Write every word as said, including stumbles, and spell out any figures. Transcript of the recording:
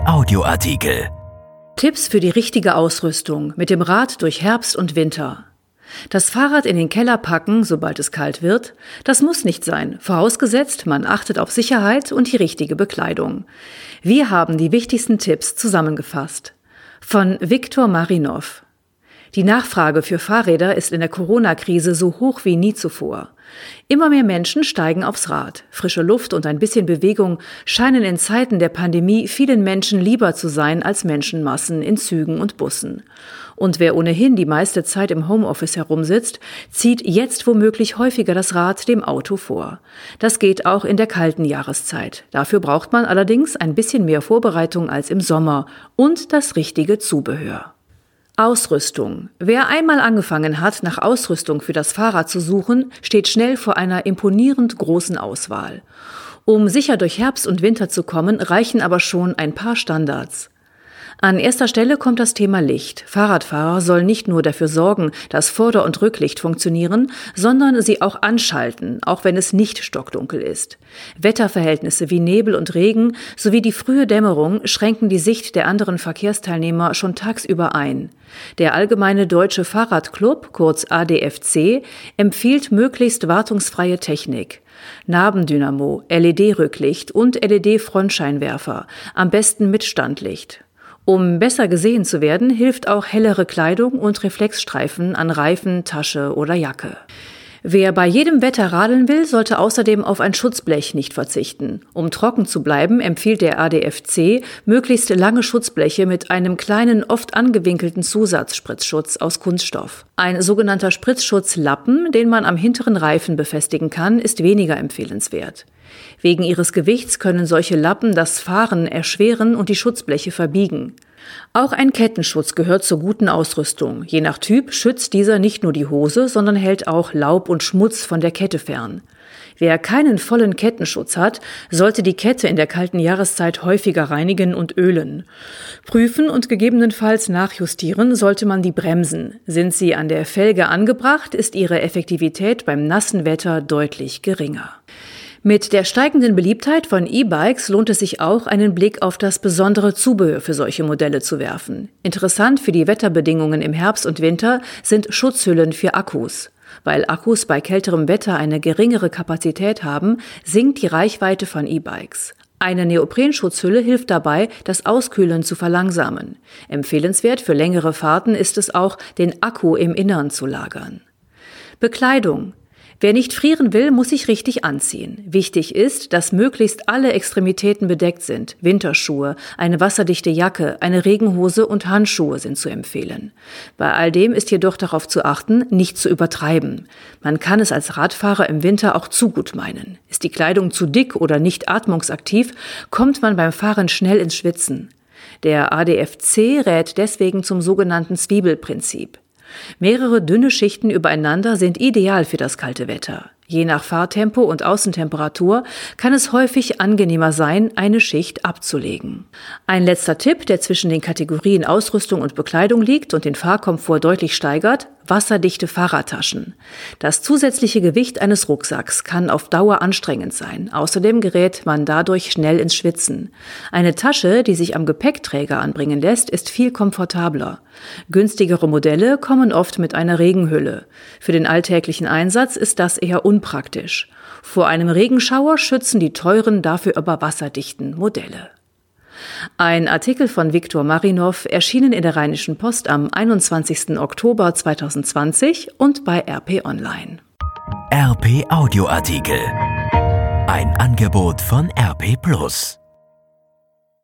Audioartikel. Tipps für die richtige Ausrüstung mit dem Rad durch Herbst und Winter. Das Fahrrad in den Keller packen, sobald es kalt wird, das muss nicht sein, vorausgesetzt, man achtet auf Sicherheit und die richtige Bekleidung. Wir haben die wichtigsten Tipps zusammengefasst. Von Viktor Marinov. Die Nachfrage für Fahrräder ist in der Corona-Krise so hoch wie nie zuvor. Immer mehr Menschen steigen aufs Rad. Frische Luft und ein bisschen Bewegung scheinen in Zeiten der Pandemie vielen Menschen lieber zu sein als Menschenmassen in Zügen und Bussen. Und wer ohnehin die meiste Zeit im Homeoffice herumsitzt, zieht jetzt womöglich häufiger das Rad dem Auto vor. Das geht auch in der kalten Jahreszeit. Dafür braucht man allerdings ein bisschen mehr Vorbereitung als im Sommer und das richtige Zubehör. Ausrüstung. Wer einmal angefangen hat, nach Ausrüstung für das Fahrrad zu suchen, steht schnell vor einer imponierend großen Auswahl. Um sicher durch Herbst und Winter zu kommen, reichen aber schon ein paar Standards. An erster Stelle kommt das Thema Licht. Fahrradfahrer sollen nicht nur dafür sorgen, dass Vorder- und Rücklicht funktionieren, sondern sie auch anschalten, auch wenn es nicht stockdunkel ist. Wetterverhältnisse wie Nebel und Regen sowie die frühe Dämmerung schränken die Sicht der anderen Verkehrsteilnehmer schon tagsüber ein. Der Allgemeine Deutsche Fahrradclub, kurz A D F C, empfiehlt möglichst wartungsfreie Technik. Nabendynamo, L E D-Rücklicht und L E D-Frontscheinwerfer, am besten mit Standlicht. Um besser gesehen zu werden, hilft auch hellere Kleidung und Reflexstreifen an Reifen, Tasche oder Jacke. Wer bei jedem Wetter radeln will, sollte außerdem auf ein Schutzblech nicht verzichten. Um trocken zu bleiben, empfiehlt der A D F C möglichst lange Schutzbleche mit einem kleinen, oft angewinkelten Zusatzspritzschutz aus Kunststoff. Ein sogenannter Spritzschutzlappen, den man am hinteren Reifen befestigen kann, ist weniger empfehlenswert. Wegen ihres Gewichts können solche Lappen das Fahren erschweren und die Schutzbleche verbiegen. Auch ein Kettenschutz gehört zur guten Ausrüstung. Je nach Typ schützt dieser nicht nur die Hose, sondern hält auch Laub und Schmutz von der Kette fern. Wer keinen vollen Kettenschutz hat, sollte die Kette in der kalten Jahreszeit häufiger reinigen und ölen. Prüfen und gegebenenfalls nachjustieren sollte man die Bremsen. Sind sie an der Felge angebracht, ist ihre Effektivität beim nassen Wetter deutlich geringer. Mit der steigenden Beliebtheit von E-Bikes lohnt es sich auch, einen Blick auf das besondere Zubehör für solche Modelle zu werfen. Interessant für die Wetterbedingungen im Herbst und Winter sind Schutzhüllen für Akkus. Weil Akkus bei kälterem Wetter eine geringere Kapazität haben, sinkt die Reichweite von E-Bikes. Eine Neoprenschutzhülle hilft dabei, das Auskühlen zu verlangsamen. Empfehlenswert für längere Fahrten ist es auch, den Akku im Innern zu lagern. Bekleidung. Wer nicht frieren will, muss sich richtig anziehen. Wichtig ist, dass möglichst alle Extremitäten bedeckt sind. Winterschuhe, eine wasserdichte Jacke, eine Regenhose und Handschuhe sind zu empfehlen. Bei all dem ist jedoch darauf zu achten, nicht zu übertreiben. Man kann es als Radfahrer im Winter auch zu gut meinen. Ist die Kleidung zu dick oder nicht atmungsaktiv, kommt man beim Fahren schnell ins Schwitzen. Der A D F C rät deswegen zum sogenannten Zwiebelprinzip. Mehrere dünne Schichten übereinander sind ideal für das kalte Wetter. Je nach Fahrtempo und Außentemperatur kann es häufig angenehmer sein, eine Schicht abzulegen. Ein letzter Tipp, der zwischen den Kategorien Ausrüstung und Bekleidung liegt und den Fahrkomfort deutlich steigert: wasserdichte Fahrradtaschen. Das zusätzliche Gewicht eines Rucksacks kann auf Dauer anstrengend sein. Außerdem gerät man dadurch schnell ins Schwitzen. Eine Tasche, die sich am Gepäckträger anbringen lässt, ist viel komfortabler. Günstigere Modelle kommen oft mit einer Regenhülle. Für den alltäglichen Einsatz ist das eher unpraktisch. Vor einem Regenschauer schützen die teuren, dafür aber wasserdichten Modelle. Ein Artikel von Viktor Marinov, erschienen in der Rheinischen Post am einundzwanzigsten Oktober zweitausendzwanzig und bei R P Online. R P Audioartikel. Ein Angebot von R P Plus.